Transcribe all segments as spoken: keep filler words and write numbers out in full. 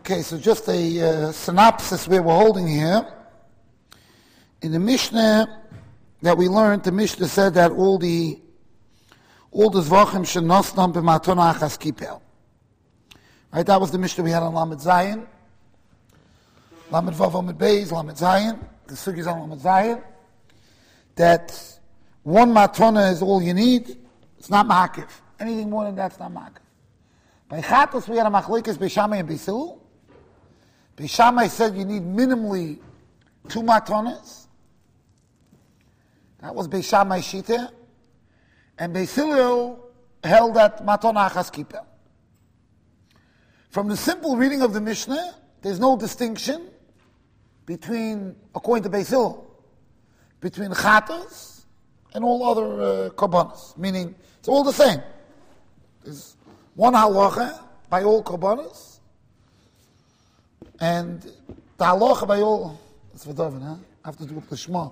Okay, so just a uh, synopsis where we're holding here. In the Mishnah that we learned, the Mishnah said that all the all the zvachim shenosnam b'matona achas kipel. Right, that was the Mishnah we had on Lamed Zayin, Lamed Vav Lamed Beis, Lamed Zayin. The sugi is on Lamed Zayin that one matona is all you need. It's not ma'akiv. Anything more than that's not ma'akiv. By Chatos we had a machlekes Beis Shammai and Beis Hillel. Beis Shammai said you need minimally two matonas. That was Beis Shammai shita. And Beis Hillel held that matona achas kipel. From the simple reading of the Mishnah, there's no distinction between, according to Beis Hillel, between chatos and all other uh, korbanos. Meaning, it's all the same. There's one halacha by all korbanos, and the halacha by all. That's what David, huh? I have to do it with the Shema.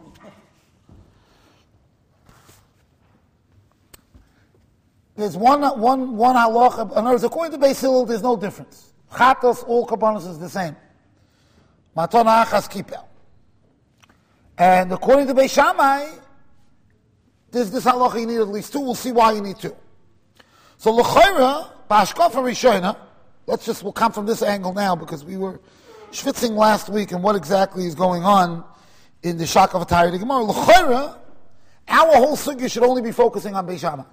There's one, one, one halacha. In other words, according to Beis Hillel, there's no difference. Chatos, all korbanos is the same. Matona achas kipel. And according to Beis Shammai, there's this halacha you need at least two. We'll see why you need two. So l'chayra, b'hashkafa rishona, let's just, we'll come from this angle now because we were schwitzing last week and what exactly is going on in the Shak of Atari Gemara. L'chayra, our whole sugya should only be focusing on Beis Shammai.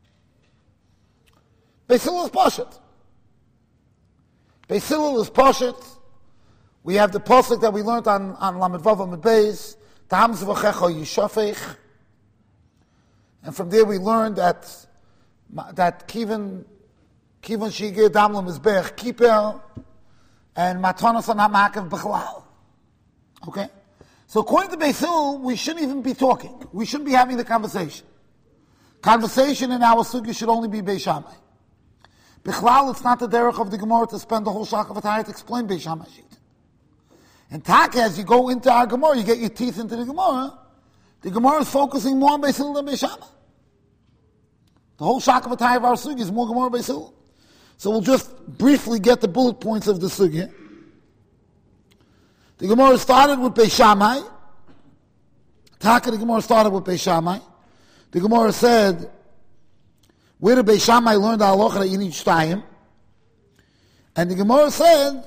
Beis Hillel is Poshet. Beis Hillel is Poshet. We have the pasuk that we learned on, on Lamed Vav Lamed Beis, Ta'am zvachecha yishafech. And from there we learned that that kiven kiven shige damlam is bech kipel and matanos are not makav b'chlal. Okay, so according to Beis Hillel, we shouldn't even be talking. We shouldn't be having the conversation. Conversation in our sugi should only be Beis Shammai. B'chlal, it's not the derech of the Gemara to spend the whole shach of Atayah to explain Beis Shammai shit. And taka, as you go into our Gemara, you get your teeth into the Gemara. The Gemara is focusing more on Beis Hillel than Beis Shammai. The whole Shak of Atayah of our Sugi is more Gemara Beis Hillel. So we'll just briefly get the bullet points of the Sugi. The Gemara started with Beis Shammai. Taka, the Gemara started with Beis Shammai. The Gemara said, where did Beis Shammai learn the halacha that you need shtayim? And the Gemara said,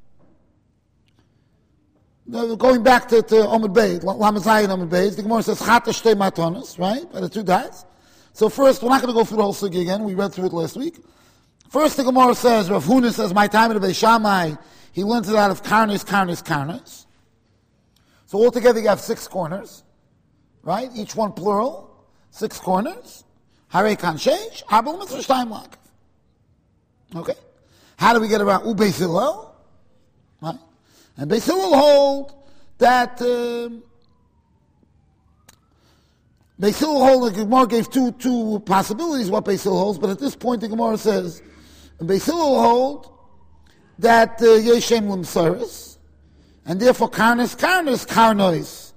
going back to, to Omid Beis, Lamed Zayin Omid Beis, the Gemara says, Chata shtei matonas, right? By the two guys. So first, we're not going to go through the whole sugi again. We read through it last week. First, the Gemara says, Rav Huna says, my time in the Beis Shammai, he learns it out of karnes, karnes, karnes. So altogether you have six corners, right? Each one plural, six corners. Harei kan sheish, arbel mitzvah shtayim lakav. Okay? How do we get around U Beis Hillel? Right? And Beis Hillel hold that um, Beis Hillel hold, the Gemara gave two two possibilities what Beis Hillel holds, but at this point the Gemara says, Beis Hillel hold that Yeshem uh, Limsaris, and therefore Karnas, Karnas, Karnois.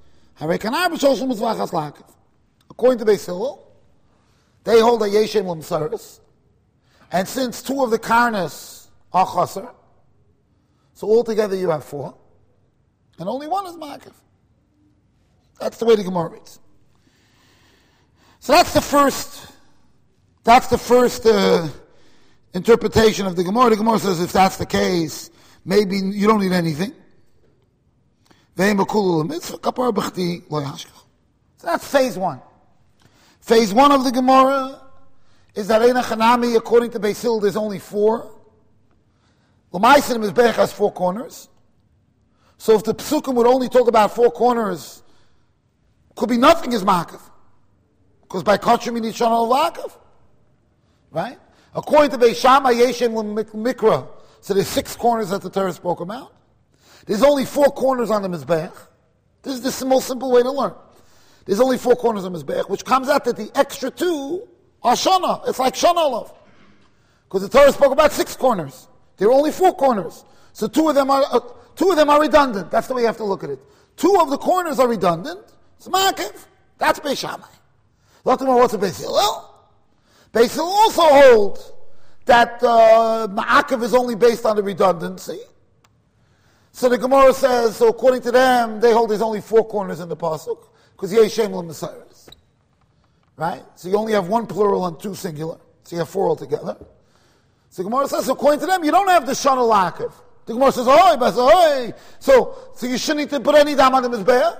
According to Beis Hillel, they hold a Yeshem Limsaris, and since two of the Karnas are Chaser, so altogether you have four, and only one is Ma'akiv. That's the way the Gemara reads. So that's the first, that's the first uh, interpretation of the Gemara. The Gemara says if that's the case, maybe you don't need anything. So that's phase one. Phase one of the Gemara is that Eina Chanami, according to Beis Hillel, there's only four. L'maisim is Mizbech has four corners. So if the Psukim would only talk about four corners, could be nothing is Ma'akiv. Because by Kachim you need Shana L'Ma'akiv. Right? According to Beis Shammai, Yeshem L'Mikra, so there's six corners that the Torah spoke about. There's only four corners on the Mizbech. This is the most simple way to learn. There's only four corners on the Mizbech, which comes out that the extra two are Shana. It's like Shana Olav. Because the Torah spoke about six corners. There are only four corners. So two of them are uh, two of them are redundant. That's the way you have to look at it. Two of the corners are redundant. It's Ma'akiv. That's Beis Shammai. What's a Beis Hillel? Beis Hillel also hold that uh, Ma'akiv is only based on the redundancy. So the Gemara says, so according to them, they hold there's only four corners in the pasuk, because Yeshem l'Mesiris. Right? So you only have one plural and two singular. So you have four altogether. So the Gemara says, according to them, you don't have the Shana Lakiv. The Gemara says, oh, but oh, so so you shouldn't need to put any dam on the Mizbeah?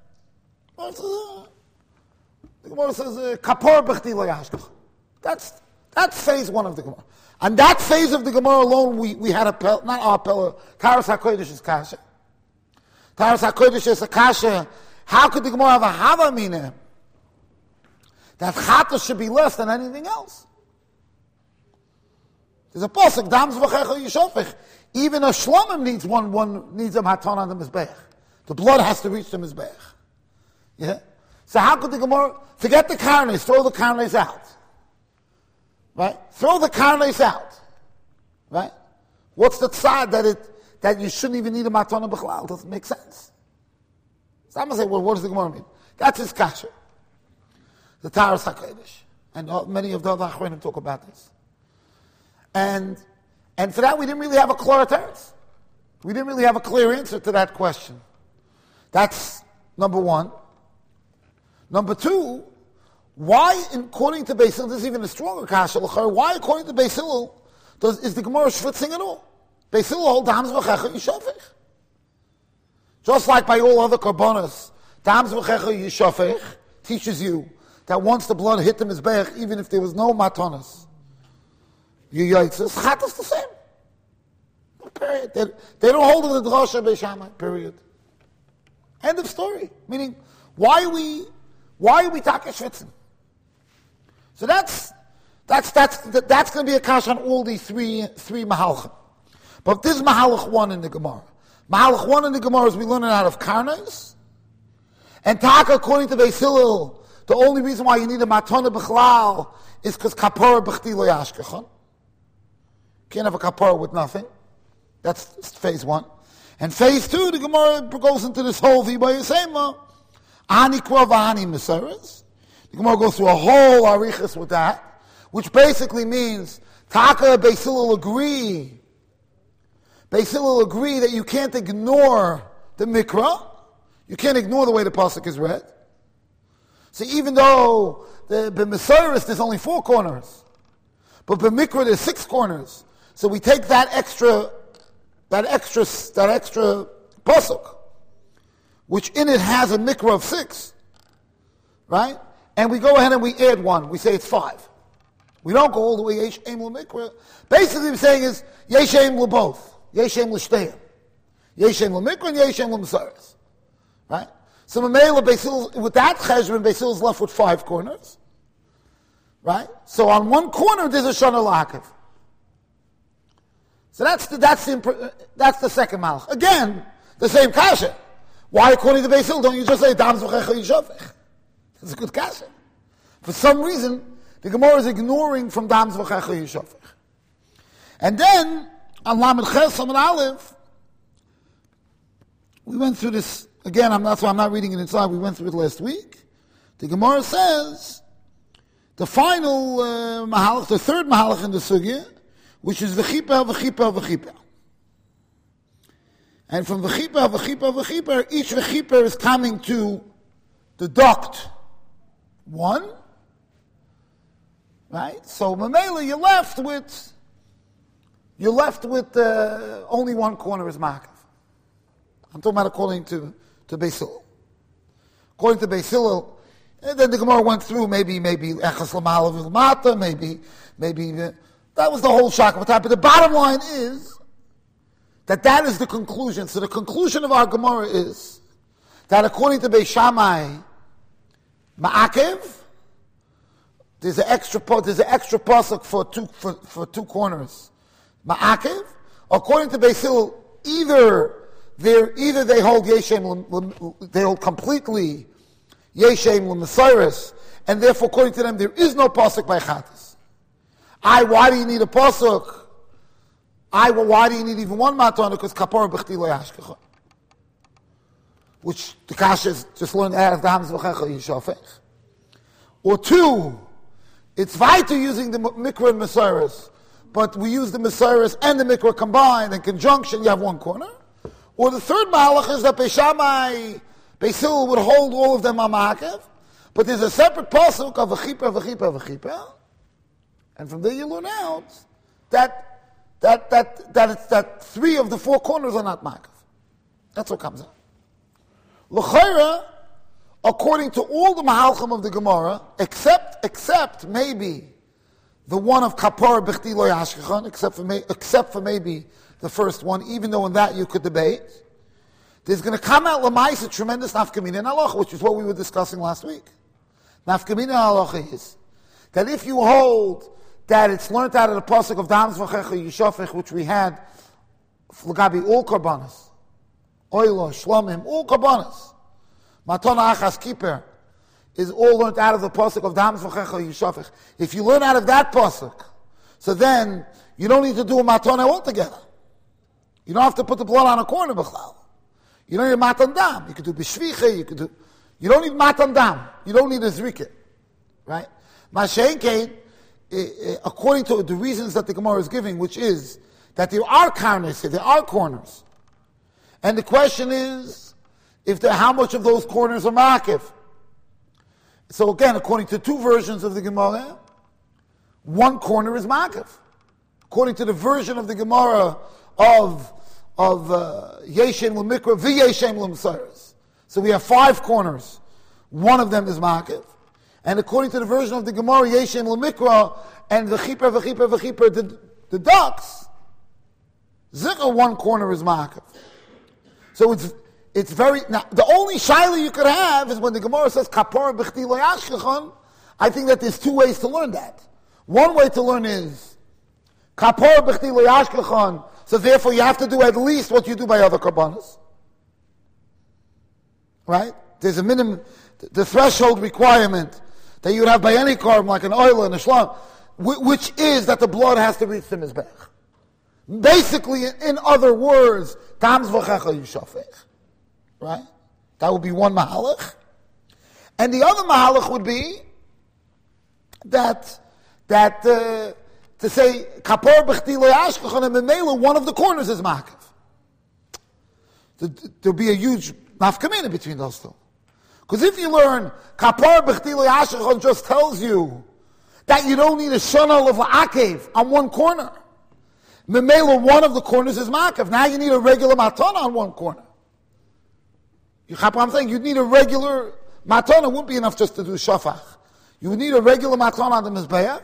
The Gemara says, Kapor b'chti lo yashkach. That's that's phase one of the Gemara. And that phase of the Gemara alone, we, we had a pel, not our pel, Taras HaKodesh is kasha. Taras HaKodesh is a kasha. How could the Gemara have a hava mina? That chata should be less than anything else. There's a pasuk, dams v'checha yishofech. Even a shlomim needs one, one needs a matan on the mizbech. The blood has to reach the mizbech. Yeah? So how could the Gemara, forget the karnes, throw the karnes out. Right? Throw the karnes out. Right? What's the tzad that it, that you shouldn't even need a matana b'chlal? Doesn't make sense. So I'm going to say, well, what does the Gemara mean? That's his kasher. The Taras HaKodesh. And uh, many of the other Achronim talk about this. And, and for that we didn't really have a clear teretz. We didn't really have a clear answer to that question. That's number one. Number two, why, according to Beis Hillel, this is even a stronger kasha, why, according to Beis Hillel, does, is the Gemara schwitzing at all? Beis Hillel holds dams v'checha yishofech. Just like by all other korbanos, dams v'checha yishofech teaches you that once the blood hit the mizbech, even if there was no matanas, you yotzes, chat is the same. Period. They, they don't hold it the drasha Beis Shammai. Period. End of story. Meaning, why are we, why are we talking schwitzing? So that's that's that's that's going to be a kash on all these three three mahalchim. But this is mahalach one in the Gemara. Mahalach one in the Gemara is we learn it out of karnas. And taka, according to Beis Hillel, the only reason why you need a matana b'chlal is because kapara b'chti lo yashkechon. Can't have a kapara with nothing. That's phase one. And phase two, the Gemara goes into this whole v'ba yisema ani kra v'ani meseres. The Gemara goes through a whole arichas with that, which basically means taka Beis Hillel agree. Beis Hillel agree that you can't ignore the mikra. You can't ignore the way the pasuk is read. So even though the b'meseres there's only four corners, but b'mikra there's six corners. So we take that extra, that extra, that extra pasuk, which in it has a mikra of six, right? And we go ahead and we add one. We say it's five. We don't go all the way yeshem l'mikra. Basically, we're saying is yeshem l'both, yeshem l'shteim, yeshem l'mikra and yeshem l'meseres, right? So Mamela Beis Hillel, with that cheshbon, Beis Hillel is left with five corners, right? So on one corner there's a shana lakiv. So that's the that's the that's the second malach. Again, the same kasha. Why, according to Beis Hillel, don't you just say dams v'checha yishofech? That's a good kasha. For some reason, the Gemara is ignoring from dams v'checha yishofech. And then on Lamed Ches Lamed Aleph, we went through this again. I'm that's why I'm not reading it inside. We went through it last week. The Gemara says the final uh, mahalach, the third mahalach in the sugya, which is v'chipa, v'chipa, v'chipa. And from v'chipa, v'chipa, v'chipa, each v'chipa is coming to deduct one. Right? So, Mamela, you're left with, you're left with uh, only one corner is makav. I'm talking about according to, to Beis Hillel. According to Beis Hillel, and then the Gemara went through maybe, maybe, echas l'malav l'mata, maybe, maybe, uh, that was the whole shock of the time. But the bottom line is that that is the conclusion. So the conclusion of our Gemara is that according to Beis Shammai, ma'akev, there's an extra there's an extra pasuk for two for, for two corners. Ma'akev, according to Beis Hillel, either they either they hold yeshem they hold completely yeshem l'meseres, and therefore according to them there is no pasuk by chatas. I, why do you need a pasuk? I, well, why do you need even one matana? Because kapara b'chti lo yashkechon. Which the kasha is just learned out of the hams v'checha yishofech. Or two, it's vital using the mikra and meseres, but we use the meseres and the mikra combined in conjunction, you have one corner. Or the third mahalach is that Beis Shammai, Beis Hillel would hold all of them on ma'akev, but there's a separate pasuk of v'chipa, v'chipa, v'chipa, and from there you learn out that that that that it's that three of the four corners are not ma'akev. That's what comes out. L'chayra, according to all the mahalchim of the Gemara, except except maybe the one of kapara b'chti lo yashkechan, except for may, except for maybe the first one, even though in that you could debate, there's going to come out l'mais a tremendous nafkamina in halacha, which is what we were discussing last week. Nafkamina in halacha is that if you hold that it's learned out of the pasuk of Dams v'checha yishafech, which we had l'gabi all karbanas, oilo, shlomim, all karbanas, matana achas kiper, is all learned out of the pasuk of Dams v'checha yishafech. If you learn out of that pasuk, so then you don't need to do a matana altogether. You don't have to put the blood on a corner b'chlal. You don't need matan dam. You could do b'shvicha. You could do. You don't need matan dam. You don't need a zrikah, right? Mashen kein, according to the reasons that the Gemara is giving, which is that there are corners here, there are corners, and the question is if there, how much of those corners are ma'akev. So again, according to two versions of the Gemara, one corner is ma'akev. According to the version of the Gemara of of Yeshem l'mikra v'Yeshem l'msaris. So we have five corners. One of them is ma'akev. And according to the version of the Gemara, Yeshem l'mikra and v'chiper, v'chiper, v'chiper, the, the ducks, zikr, one corner is ma'akev. So it's it's very, now the only shaila you could have is when the Gemara says kapara b'chti lo yashkechan. I think that there's two ways to learn that. One way to learn is kapara b'chti lo yashkechan, so therefore you have to do at least what you do by other karbanos. Right? There's a minimum, the threshold requirement that you would have by any carbon, like an oil and a shlam, which is that the blood has to reach the mizbech. Basically, in other words, tams v'checha yishafech. Right? That would be one mahalach. And the other mahalach would be that, that, uh, to say, kapor b'chti lo yashkechan, and memela, one of the corners is ma'akev. There'll be a huge nafkamina between those two. Because if you learn, kapor b'chti lo yashkechan just tells you that you don't need a shana of la'akev on one corner. Memela, one of the corners is ma'akev. Now you need a regular matana on one corner. You have what I'm saying? You'd need a regular matana. It wouldn't be enough just to do shafach. You would need a regular matana on the mizbeach.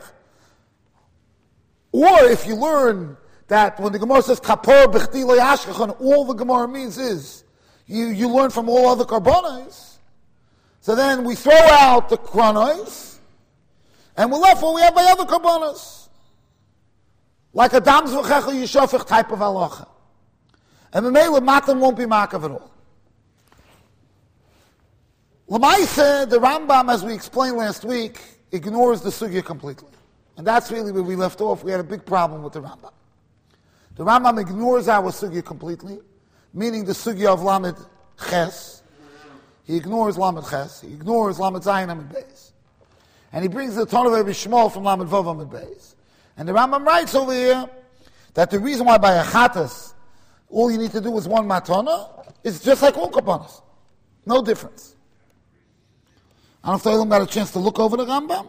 Or if you learn that when the Gemara says kapor b'chti lo yashkechan, all the Gemara means is you, you learn from all other karbonos. So then we throw out the kronos and we're left what we have by other karbonos. Like a dams v'checha yishafech type of halacha. And the mele matan won't be ma'akev at all. L'maisa, the Rambam, as we explained last week, ignores the sugya completely. And that's really where we left off. We had a big problem with the Rambam. The Rambam ignores our sugya completely, meaning the sugya of Lamed Ches. He ignores Lamed Ches. He ignores Lamed Zayin Amid Beis. And he brings the Ton of Rabbi Shmuel from Lamed Vav Amid Beis. And the Rambam writes over here that the reason why by a chatas all you need to do is one matana is just like all kapanas. No difference. I don't know if the Olam got a chance to look over the Rambam.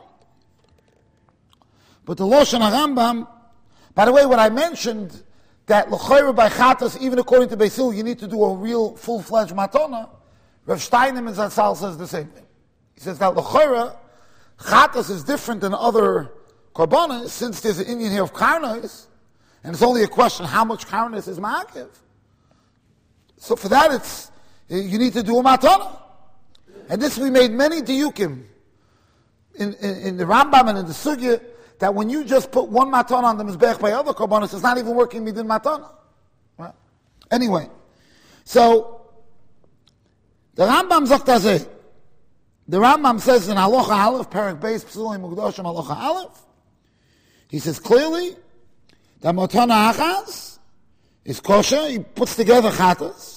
But the Lashon HaRambam, by the way, what I mentioned, that l'chayra by chatas, even according to Beis Hillel, you need to do a real full-fledged matana. Rav Steinem in Zatzal says the same thing. He says that l'chayra, chatas is different than other karbanas, since there's an Indian here of karnas, and it's only a question how much karnas is ma'akev. So for that, it's you need to do a matana. And this we made many diyukim in, in, in the Rambam and in the Sugya, that when you just put one matana on the mizbech by other karbanos, it's not even working midin matana. Right? Anyway, so the Rambam sagt azeh. The Rambam says in Halacha Aleph, Perek Beis Psulim Mukdashim Halacha Aleph, he says clearly that matana achas is kosher. He puts together chatas.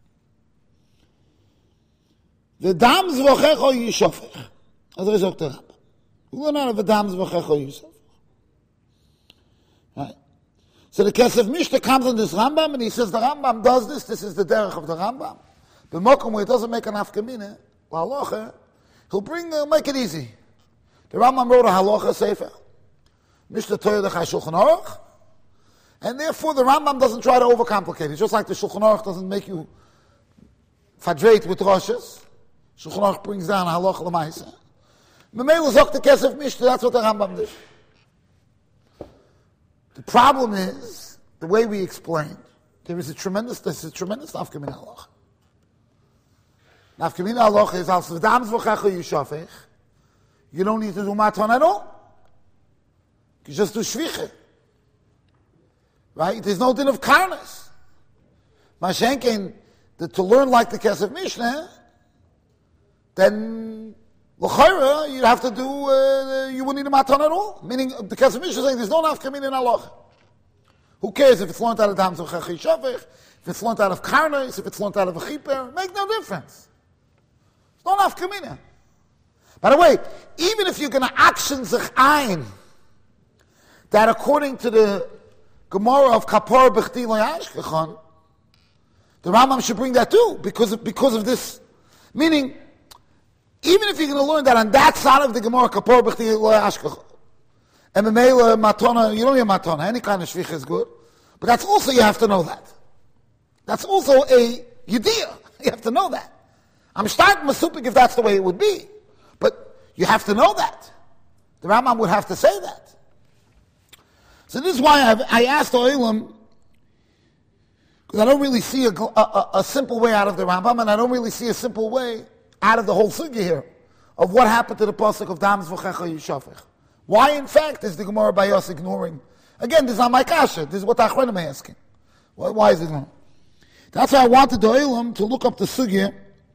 The dams v'checho yishofech. As I sagt der Rambam. We learn out of the dams v'checho yishofech. Right. So the Kesef Mishnah comes on this Rambam, and he says the Rambam does this, this is the derech of the Rambam. But Mokum, where it doesn't make an afkamina, halacha, he'll bring, he'll make it easy. The Rambam wrote a halacha sefer, Mishnah Torah the Shulchan Aruch, and therefore the Rambam doesn't try to overcomplicate it. Just like the Shulchan Aruch doesn't make you fadrate with Roshes. Shulchan Aruch brings down halacha l'maisa. Memela zok the Kesef Mishnah, that's what the Rambam did. The problem is, the way we explained, there is a tremendous, there's a tremendous nafkamina halacha. Nafkamina halacha is, al sv'dam zv'checha yishafech, you don't need to do maton at all. You just do shviche. Right? There's no din of karnas. Mashenkin, to learn like the Kesef Mishnah, then l'chayra, you'd have to do, uh, you wouldn't need a matan at all. Meaning, the Kesef Mishnah is saying there's no nafkamin in halacha. Who cares if it's learned out of dam zochechi shafech, if it's learned out of karnas, if it's learned out of a chiper, make no difference. There's no nafkamin. By the way, even if you're going to action zich ein, that according to the Gemara of Kapor Bechti Lo Yashkechon, the Rambam should bring that too, because of, because of this. Meaning, even if you're going to learn that on that side of the Gemara, Kapor Bechti Lo Yashkechon, and Memela Matona, you don't need Matona, any kind of shvich is good, but that's also, you have to know that. That's also a yediyah. You have to know that. I'm starting Masupik if that's the way it would be, but you have to know that. The Rambam would have to say that. So this is why I've, I asked Oilam, because I don't really see a, a, a simple way out of the Rambam, and I don't really see a simple way out of the whole sugya here, of what happened to the pasuk of Dam Zvochecha Yishafech. Why, in fact, is the Gemara by us ignoring? Again, this is not my kasha. This is what the Achronim are asking. Why, why is it ignoring? That's why I wanted the Oilam to look up the sugya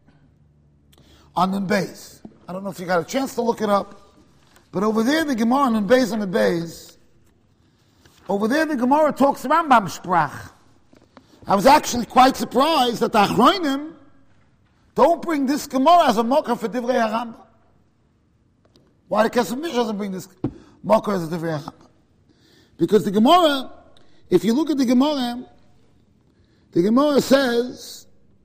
on Nun Beis. I don't know if you got a chance to look it up, but over there, the Gemara on Nun Beis and Nun Beis, over there, the Gemara talks Rambam Sprach. I was actually quite surprised that the Achronim don't bring this Gemara as a mocker for Divrei HaRambam. Why the Kesef Mishnah doesn't bring this mocker as a Divrei HaRambam? Because the Gemara, if you look at the Gemara, the Gemara says,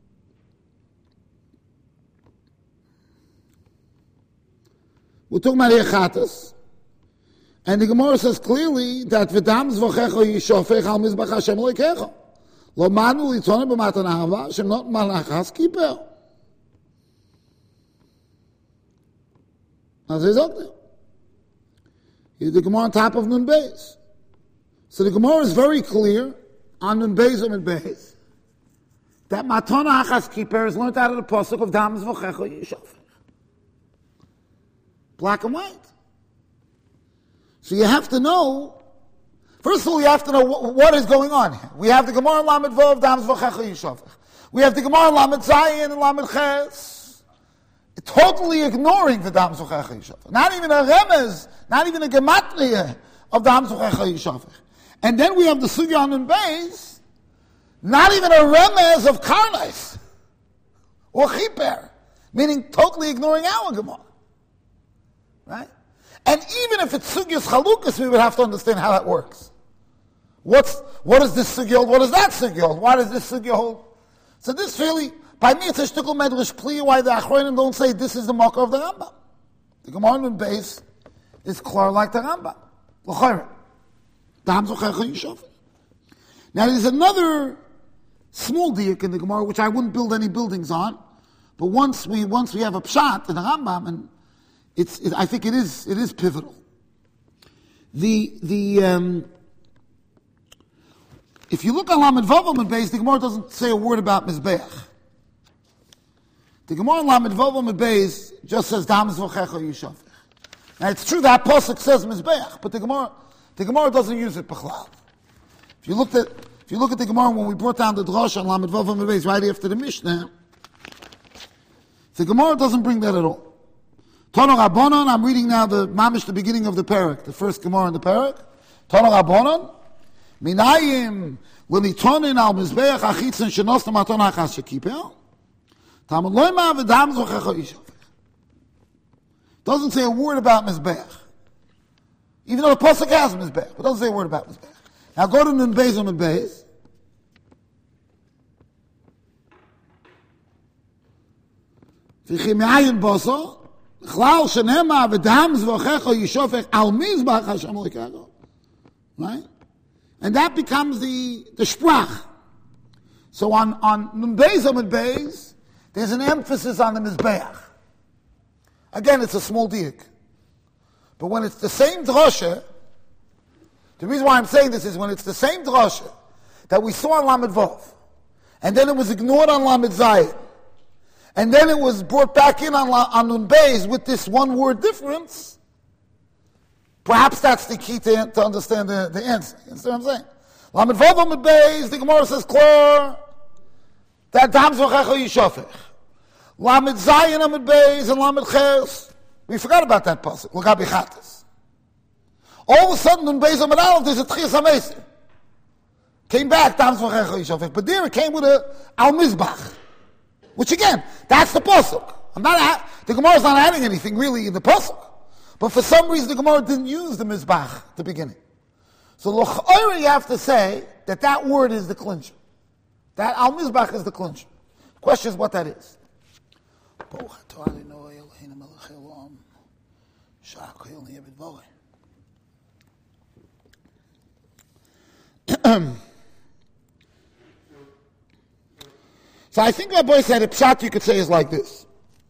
we're talking about Echatas, and the Gemara says clearly that v'dam zvochecha yishofech al mizbach Hashem leikecha. Lo manu litzonim b'matan ahava, Hashem not malachas kiper. Now says okay. Here's the Gemara on top of Nun Beis. So the Gemara is very clear on Nun Beis and Nun Beis that matana achas kiper is learned out of the pasuk of dam zvochecha yishofech. Black and white. So you have to know, first of all, you have to know what, what is going on here. We have the Gemara Lamed Vav, Dam Zvochecha Yishafech. We have the Gemara Lamed Zayin and Lamed Ches, totally ignoring the Dam Zvochecha Yishafech. Not even a remez, not even a gematria of Dam Zvochecha Yishafech. And then we have the Sugya on Nun Beis, not even a remez of Karnes or Chiper, meaning totally ignoring our Gemara. Right? And even if it's Sugyas Chalukas, we would have to understand how that works. What's, what is this Sugya hold? What is that Sugya hold? Why does this Sugya hold? So this really, by me, it's a shtukel medrash plea why the Achronim don't say this is the marker of the Rambam. The Gemara Nun Beis is clear like the Rambam. L'chayra. Dam Zochecha Yishafech. Now there's another small diak in the Gemara, which I wouldn't build any buildings on, but once we, once we have a pshat in the Rambam, and It's, it, I think it is, it is pivotal. The, the, um, if you look at Lamed Vav and Beis, the Gemara doesn't say a word about Mizbeach. The Gemara in Lamed Vav and Beis just says, Dam Zvochecha Yishafech. Now it's true that Pasuk says Mizbeach, but the Gemara, the Gemara doesn't use it Bechlal. If you look at, if you look at the Gemara when we brought down the Drash on Lamed Vav and Beis right after the Mishnah, the Gemara doesn't bring that at all. Tono Rabbanon, I'm reading now the Mamish, the beginning of the parak, the first Gemara in the parak. Tono Rabbanon, Minayim, L'nitonin al Mizbeach achitzin shenosna maton hachas shekipel. Tamud loima v'dam zochecha yishafech. Doesn't say a word about Mizbeach. Even though the Pasuk has Mizbeach, but doesn't say a word about Mizbeach. Now go to Nun Beis Amud Beis. V'chimayin boso, chlal shenema v'dam zvochecho yishofech al mizbach Hashem Elokecho. Right? And that becomes the, the sprach. So on, on Nun Beis Amud Beis, there's an emphasis on the Mizbeach. Again, it's a small diuk. But when it's the same drosha, the reason why I'm saying this is when it's the same drosha that we saw on Lamed Vov, and then it was ignored on Lamed Zayin, and then it was brought back in on, on Nun Beis with this one word difference, perhaps that's the key to, to understand the, the answer. You understand what I'm saying? Lamed Vov Amud Beis, the Gemara says clear that Dam Zvochecho Yishofech. Lamed Zayin Amud Beis and Lamed Ches, we forgot about that pasuk. L'gabi Chatas. All of a sudden, in Beis Amud Aleph, there's a Tchias HaMeser. Came back, Dam Zvochecho Yishofech. But there it came with a Al Mizbach. Which again, that's the pasuk. I'm not, the Gemara is not adding anything really in the pasuk. But for some reason, the Gemara didn't use the Mizbach at the beginning. So l'ch'ora you have to say that that word is the clincher. That Al Mizbach is the clincher. The question is what that is. So I think my boy said a pshat you could say is like this.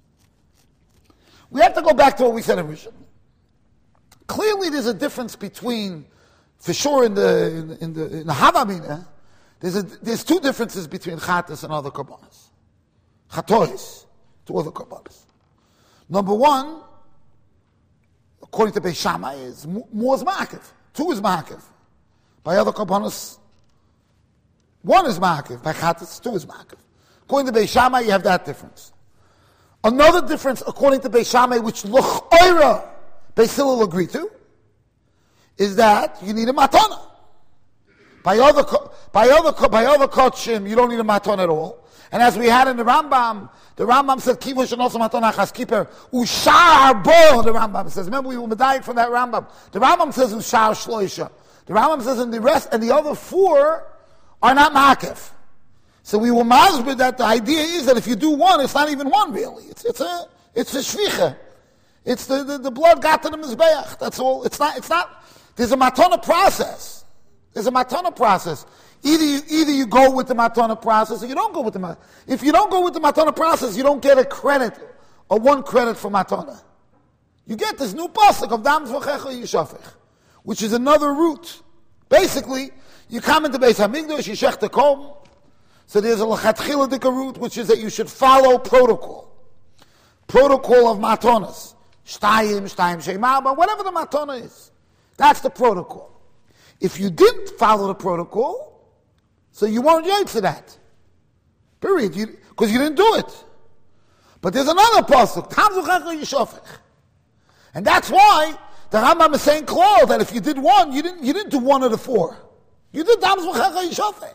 We have to go back to what we said originally. Clearly there's a difference between, for sure in the in, in the in the Havamina, there's a there's two differences between Chatas and other Korbanos. Chatois to other Korbanos. Number one, according to Beis Shammai, is more is Ma'akev. Two is Ma'akev. By other Korbanos, one is Ma'akev. By Chatas, two is Ma'akev. According to Beis Shammai, you have that difference. Another difference, according to Beis Shammai, which L'ch'oira Beis Hillel will agree to, is that you need a matana. By other by other by other kotshim, you don't need a matana at all. And as we had in the Rambam, the Rambam said, "Kivush and also matana chas kiper ushar bo." The Rambam says, remember we were medayik from that Rambam. The Rambam says ushar shloisha. The Rambam says, and the rest and the other four are not ma'akev. So we will masbid that the idea is that if you do one, it's not even one really. It's it's a it's a shvicha. It's the, the, the blood got to the mizbeach. That's all. It's not it's not. There's a matana process. There's a matana process. Either you either you go with the matana process or you don't go with the matana. If you don't go with the matana process, you don't get a credit or one credit for matana. You get this new pasuk of Dam Zvochecho Yishofech, which is another route. Basically, you come into Beis Hamikdash, you shech the kom. So there's a lachatchila route, which is that you should follow protocol. Protocol of matonas. Shtayim, shtayim, sheimah, whatever the matona is. That's the protocol. If you didn't follow the protocol, so you weren't yet to that. Period. Because you, you didn't do it. But there's another pasuk, Tam Zvochecho Yishofech. And that's why the Rambam is saying clear that if you did one, you didn't you didn't do one of the four. You did Tam Zvochecho Yishofech.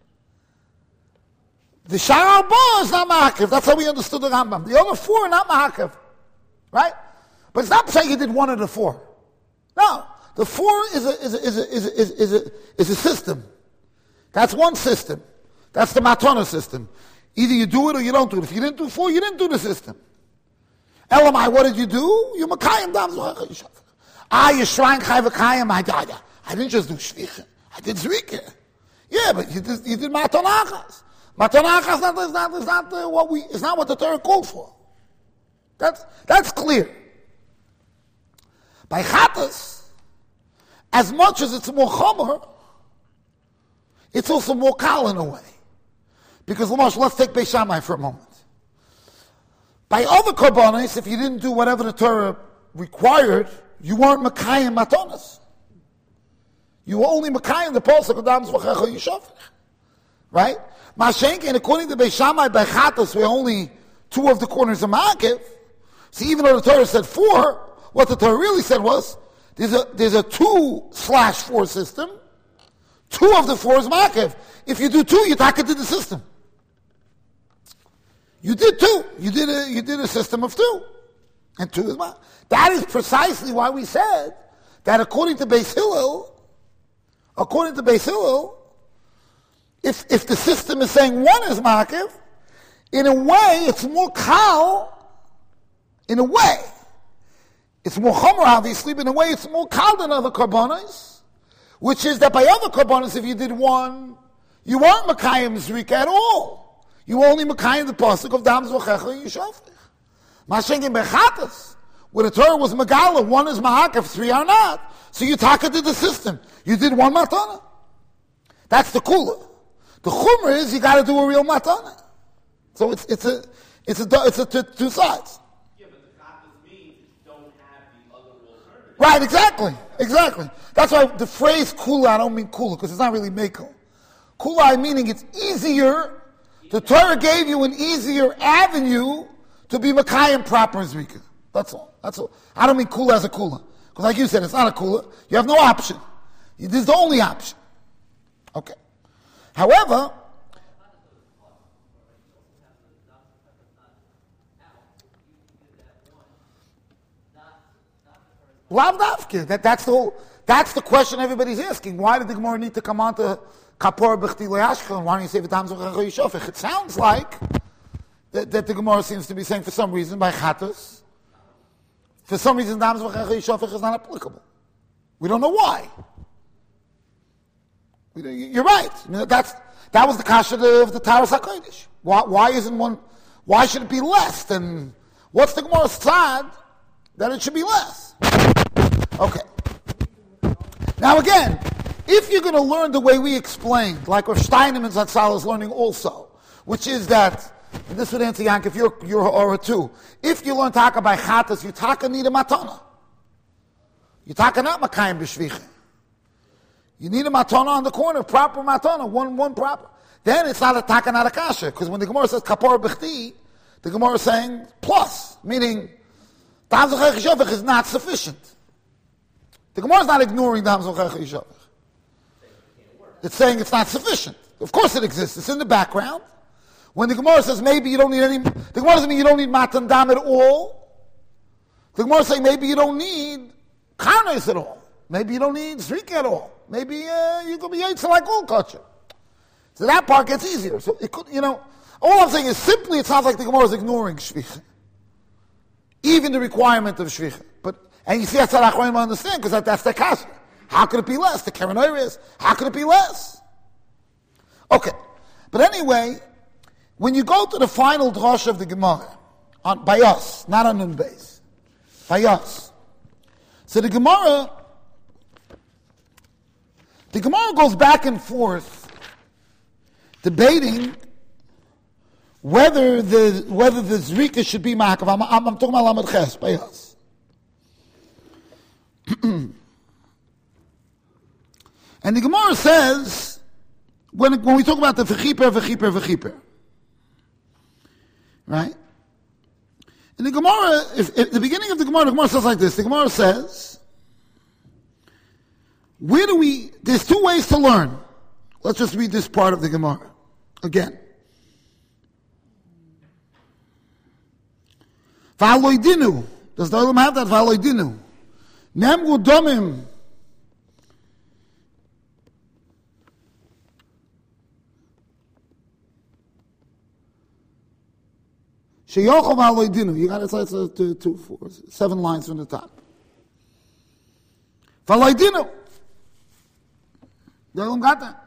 The Sha'ar Bo is not Ma'akev. That's how we understood the Rambam. The other four are not Ma'akev. Right? But it's not saying you did one of the four. No. The four is a, is a, is a, is a, is a, is a, is a system. That's one system. That's the Matana system. Either you do it or you don't do it. If you didn't do four, you didn't do the system. Elamai, what did you do? You Makayim Dam Zvochecho Yishofech. Ah, you shrine Chai V'Kayim. I, I, I didn't just do Shvicha. I did Zrika. Yeah, but you did, you did Matanachas. Matanachas is not, is not, is not uh, what we, it's not what the Torah called for. That's, that's clear. By Chatas, as much as it's more chomer, it's also more kal in a way. Because, Lamosh, let's take Beis Shammai for a moment. By other korbanos, if you didn't do whatever the Torah required, you weren't Makayim Matonas. You were only Makayim the Pasuk of Dam Zvochecho Yishofech. Right? Mashenk, and according to Beis Shammai, by Chatas, we're only two of the corners of Ma'akev. See, even though the Torah said four, what the Torah really said was, there's a, there's a two slash four system. Two of the four is Ma'akev. If you do two, you take it to the system. You did two. You did a, you did a system of two. And two is Ma'akev. That is precisely why we said that according to Beis Hillel, according to Beis Hillel, if, if the system is saying one is Makiv, in a way, it's more kal, in a way. It's more chomer, obviously, but in a way, it's more kal than other karbanos, which is that by other karbanos, if you did one, you weren't Makayim Zrika at all. You were only Makayim the pasuk of Dam Zochecha Yishofech. Mashengin Bechatas, where the Torah was Megala, one is Mahakav, three are not. So you talkated the system. You did one matana. That's the kula. The chumra is you got to do a real matana. So it's it's a it's a it's a t- two sides. Yeah, but the chatas means don't have the other alternative. Right, exactly, exactly. That's why the phrase kula, I don't mean kula because it's not really mekel. Kula, meaning it's easier. The Torah gave you an easier avenue to be Makayim proper Zrika. That's all. That's all. I don't mean kula as a kula. Because like you said, it's not a kula. You have no option. This is the only option. Okay. However, Lav Dafke. That, that's, the whole, that's the question everybody's asking. Why did the Gemara need to come on to Kapor B'chti Le'ashkel? And why don't you say V'tam Zochecha Yishofech? It sounds like that, that the Gemara seems to be saying for some reason by Chatos, for some reason V'tam Zochecha Yishofech is not applicable. We don't know why. We, you're right. I mean, that's, that was the kasha of the Taras HaKodesh. Why, why isn't one, why should it be less than, what's the Gemara's tzad that it should be less? Okay. Now again, if you're going to learn the way we explained, like Rav Steinemann Zatzal is learning also, which is that, and this would answer Yank if you're, you're Ha'ora too, if you learn Taka by Chatas, you Taka need a matana. You Taka not Makayim B'shvicha. You need a matana on the corner, proper matana, one, one proper. Then it's not a Taka, not a kasha, because when the Gemara says Kapor B'chti, the Gemara is saying plus, meaning Dam Zochecha Yishofech is not sufficient. The Gemara is not ignoring Dam Zochecha Yishofech. It's saying it's not sufficient. Of course it exists. It's in the background. When the Gemara says maybe you don't need any, the Gemara doesn't mean you don't need Matan Dam at all. The Gemara is saying maybe you don't need Karnes at all. Maybe you don't need Zrika at all. Maybe uh, you could be Yitzhak like all culture. So that part gets easier. So it could, you know, all I'm saying is simply it sounds like the Gemara is ignoring Shvicha. Even the requirement of Shvicha. But, and you see that's how Achronim understand, because that, that's the kasha. How could it be less? The Karen is, how could it be less? Okay. But anyway, when you go to the final drash of the Gemara, on, by us, not on Nun Beis, by us. So the Gemara, the Gemara goes back and forth, debating whether the whether the Zrika should be Ma'akav. I'm, I'm, I'm talking about Lamed Ches, by us. And the Gemara says, when, when we talk about the V'chiper, V'chiper, V'chiper, right? In the Gemara, if, if the beginning of the Gemara, the Gemara says like this. The Gemara says, where do we, there's two ways to learn. Let's just read this part of the Gemara again. V'aloidinu. Does the Olam have that? V'aloidinu. Nemru domim. Sheyochov aloidinu. You got it. It's uh, two, two, four, seven lines from the top. V'aloidinu. The Olam got that.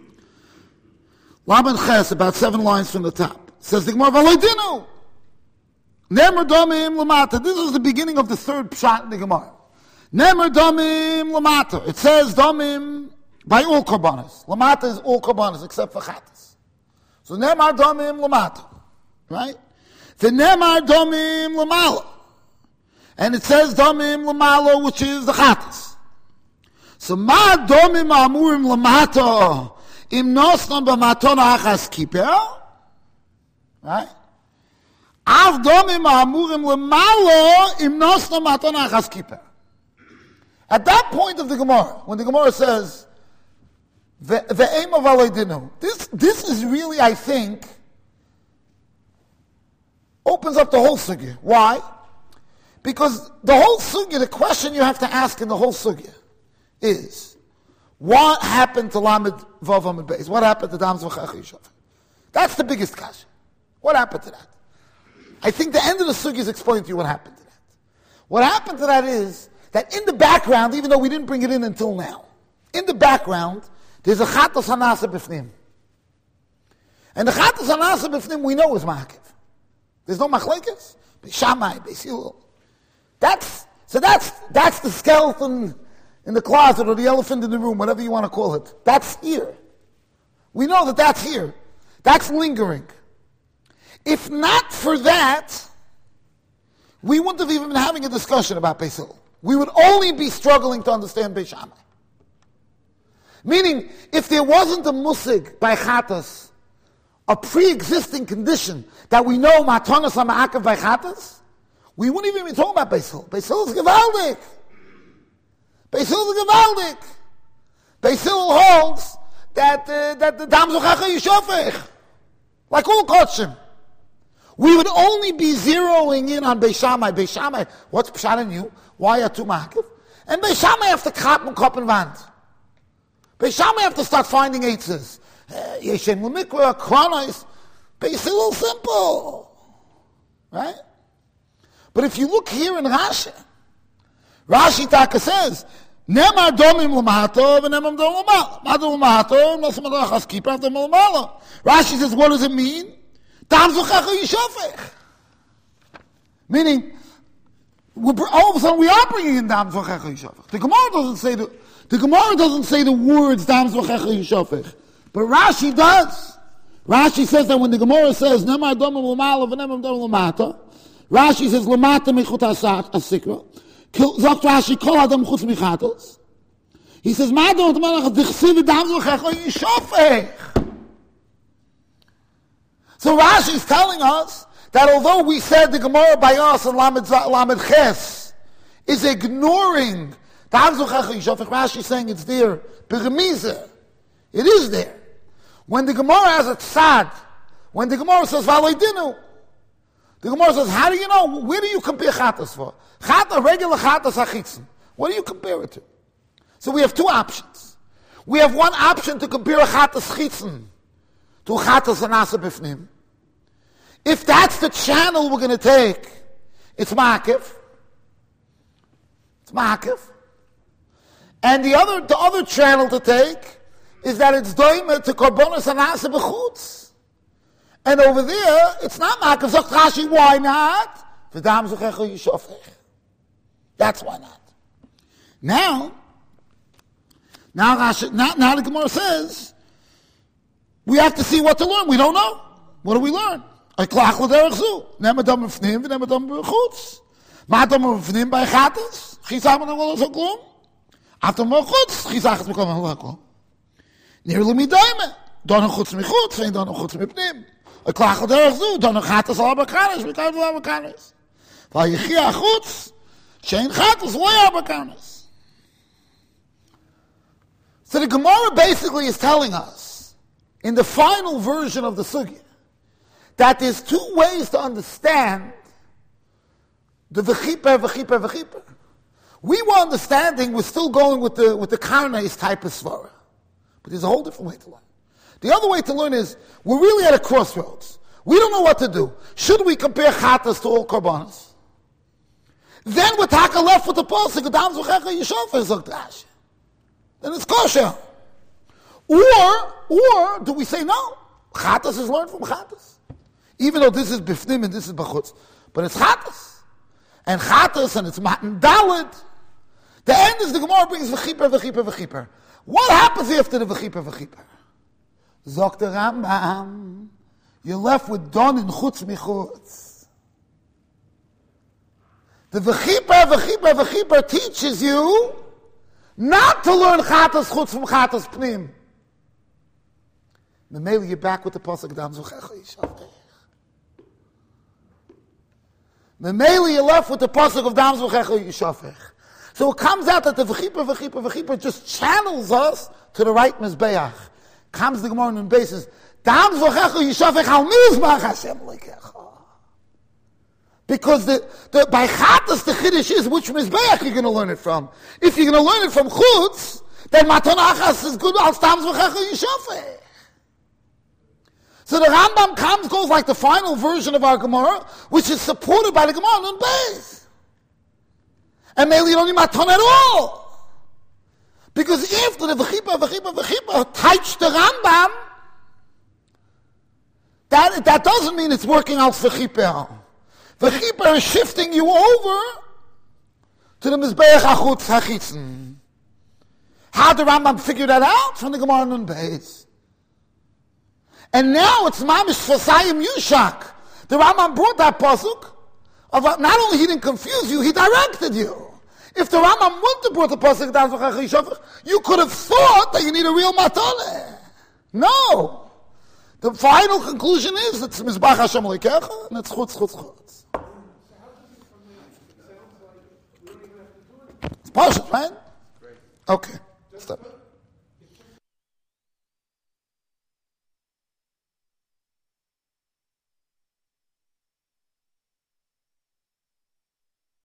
Laban Ches, about seven lines from the top. Says the Gemara, V'aloidinu. Nemer domim lamata. This is the beginning of the third pshat in the Gemara. Nemer domim lamata. It says domim by all korbanos. Lamata is all korbanos except for chatas. So nemar domim lamata, right? The nemar domim lamala, and it says domim lamala, which is the chatas. So ma domim amurim lamata im nosnan b'matona achas kiper, right? Av domim amurim lamala im nosnan b'matona achas kiper. At that point of the Gemara, when the Gemara says, the, the aim of Aloidinu, this, this is really, I think, opens up the whole sugya. Why? Because the whole sugya, the question you have to ask in the whole sugya is, What happened to Lamed Vav Amud Beis? What happened to Dams V'Checha Yishofech? That's the biggest kasha. What happened to that? I think the end of the sugya is explaining to you what happened to that. What happened to that is that in the background, even though we didn't bring it in until now, in the background, there's a Chatos Hanasa B'fnim. And the Chatos Hanasa B'fnim we know is Ma'akev. There's no Machlekes. Beishamai, Beisilul. That's, so that's, that's the skeleton in the closet or the elephant in the room, whatever you want to call it. That's here. We know that that's here. That's lingering. If not for that, we wouldn't have even been having a discussion about Beisilul. We would only be struggling to understand Beishamai. Meaning, if there wasn't a musig by Chatas, a pre-existing condition that we know Matanas HaMa'akav by Chatas, we wouldn't even be talking about Beisilul. Beisilul is gewaldig. Beisilul is gewaldig. Beisilul holds that uh, that the Dam Zochacha Yishofech, like all Kodshim. We would only be zeroing in on Beishamai. Beishamai, what's Pshat in you? Why are two Ma'akav? And Beishamai have to krap and kop and wand. Beishamai have to start finding eitzes. Yeshem L'mikra, Kronos. Beisilul simple. Right? But if you look here in Rashi, Rashi Taka says, Nemar domim l'mahato v'nemar domim l'mala. Madu l'mahato, nosim l'achas kippah, domim l'mala. Rashi says, what does it mean? Dam zochacha yishofech. Meaning, we're, all of a sudden we are bringing in Dam zochacha yishofech. The Gemara doesn't say the, the Gemara doesn't say the words Dam zochacha yishofech. But Rashi does. Rashi says that when the Gemara says, Nemar domim l'mala v'nemar domim l'mata, Rashi says, L'mata mechut asikra. Zokt Rashi, kol adam chutz michatos. He says, Ma'adam t'malach dichsiv dam zochacha yishofech. So Rashi is telling us that although we said the Gemara by us and Lamed, Lamed Ches is ignoring dam zochacha yishofech, Rashi is saying it's there. Beremiza. It is there. When the Gemara has a tzad, when the Gemara says, V'alei dinu, the Gemara says, how do you know? Where do you compare chatas for? Chata, regular chatas achitzin. What do you compare it to? So we have two options. We have one option to compare a chatas chitzin to chatas anasa bifnim. If that's the channel we're going to take, it's ma'akev. It's ma'akev. And the other, the other channel to take is that it's doimer to korbanos anasa b'chutz. And over there, it's not ma'akev. Zok Rashi, why not? V'dam zochecha yishofech. That's why not. Now, now, Rashi, now, now the Gemara says, we have to see what to learn. We don't know. What do we learn? Klach l'derech zu. Nema dam b'fnim, v'nema dam b'chutz. Ma dam b'fnim by chatas. Chizach m'dam v'lo klum. After b'chutz, chizach m'kom v'lo klum. Nir l'midayme. Don chutz m'chutz, v'en don chutz m'pnim. Klach l'derech zu. Don chatas al b'kanes, v'kav al b'kanes. V'yichi achutz, shein chatas lo b'kanes. So the Gemara basically is telling us, in the final version of the sugya, that there's two ways to understand the v'chiper, v'chiper, v'chiper. We were understanding, we're still going with the with the Karnais type of svara. But there's a whole different way to learn. The other way to learn is, we're really at a crossroads. We don't know what to do. Should we compare chatas to all korbanos? Then we're taka left with the pasuk, Dam zochecha yishofech, zokt Rashi. Then it's kosher. Or, or, do we say no? Chatas is learned from chatas. Even though this is bifnim and this is bachutz. But it's chatas. And chatas and it's matan dalid. The end is the Gemara brings v'chiper, v'chiper, v'chiper. What happens after the v'chiper, v'chiper? Zok the Rambam. You're left with don and chutz michutz. The v'chiper, v'chiper, v'chiper teaches you not to learn chatas chutz from chatas pnim. Then maybe you're back with the pasuk Dam zochecha yishofech. Memeli, you're left with the pasuk of Dam zochecha yishofech. So it comes out that the v'chiper, v'chiper, v'chiper just channels us to the right mizbeach. Comes the Gemara on basis, Dam zochecha yishofech al mizbach Hashem lekecha. Because the, the, by chatas the chiddush is which mizbeach you're going to learn it from. If you're going to learn it from chutz, Then matana achas is good al stams v'checha yishofech. So the Rambam comes, goes like the final version of our Gemara, which is supported by the Gemara on Beis. And maybe you don't need maton at all. Because after the v'chipa, v'chipa, v'chipa touch the Rambam, that, that doesn't mean it's working out v'chipa. V'chipa is shifting you over to the Mizbeach Achutz Hachitzen. How did the Rambam figure that out? From the Gemara on Beis. And now it's Mamish Fasayim Yushak. The Rambam brought that pasuk of not only he didn't confuse you, he directed you. If the Rambam wouldn't have brought the pasuk down, you could have thought that you need a real matane. No. The final conclusion is it's Mizbach Hashem Lekecha and it's Chutz, Chutz, Chutz. It's partial, right? Okay. Stop.